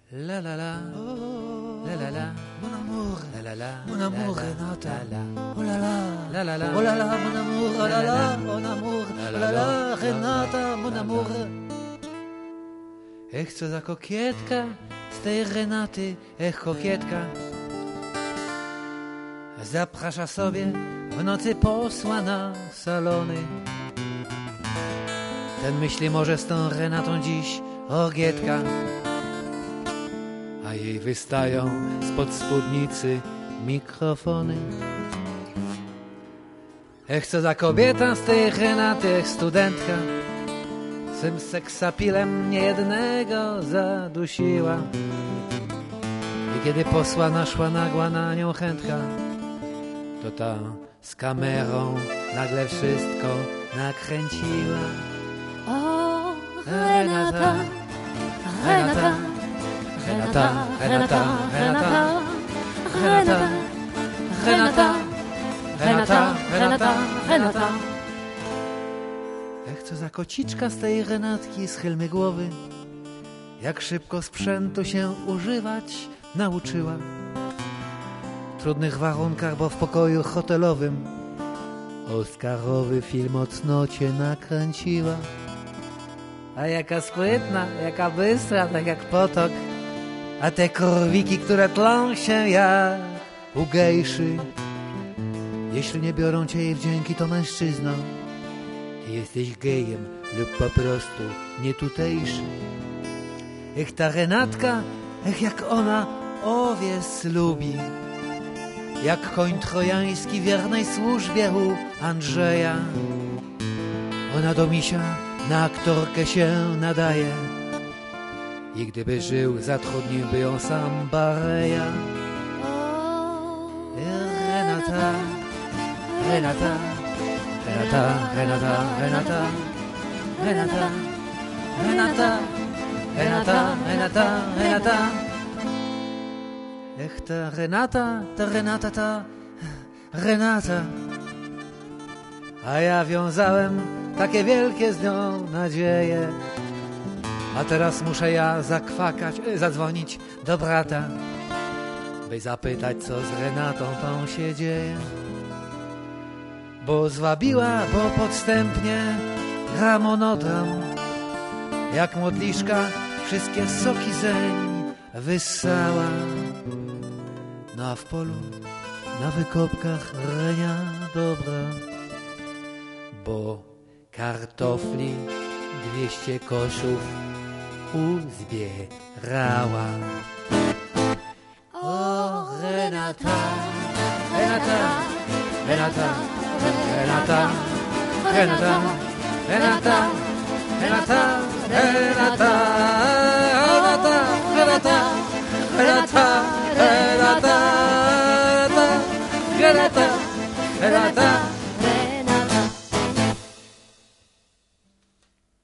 La la la, la la la, Mon amour, la la la, mon amour, la la, Renata. la Oh là là, la la la, oh là là, mon amour, oh là là, mon amour, oh là là, Renata, mon amour. Ech, co za kokietka z tej Renaty, ech, kokietka. Zaprasza sobie w nocy posła na salony. Ten myśli, może z tą Renatą dziś orgietka. A jej wystają spod spódnicy mikrofony. Ech, co za kobieta z tej Renaty, ech, studentka. Swym seksapilem niejednego zadusiła. I kiedy posła naszła nagła na nią chętka, to ta z kamerą nagle wszystko nakręciła. O, Renata, Renata, Renata, Renata, Renata, Renata, Renata, Renata, Renata, Renata. Ech, co za kociczka z tej Renatki, schylmy głowy. Jak szybko sprzętu się używać nauczyła. W trudnych warunkach, bo w pokoju hotelowym Oscarowy film o cnocie nakręciła. A jaka sprytna, jaka bystra, tak jak potok. A te korwiki, które tlą się jak u gejszy. Jeśli nie biorą cię jej wdzięki, to mężczyzno. Ty jesteś gejem lub po prostu nietutejszy. Ech, ta Renatka, ech, jak ona owiec lubi. Jak koń trojański wiernej służbie u Andrzeja. Ona do misia na aktorkę się nadaje. I gdyby żył, zatrudniłby ją sam Bareja. Renata, Renata, Renata, Renata, Renata, Renata, Renata, Renata, Renata, Renata. Ech, ta Renata, ta Renata, ta Renata. A ja wiązałem takie wielkie z nią nadzieje. A teraz muszę ja zadzwonić do brata, by zapytać, co z Renatą tą się dzieje. Bo zwabiła, bo podstępnie gra monodram. Jak modliszka wszystkie soki zeń wyssała. No a w polu, na wykopkach Renia dobra. Bo kartofli 200 koszów uzbierała. O, Renata, Renata, Renata, Renata, Renata, Renata, Renata, Renata, Renata, Renata, Renata, Renata, Renata, Renata.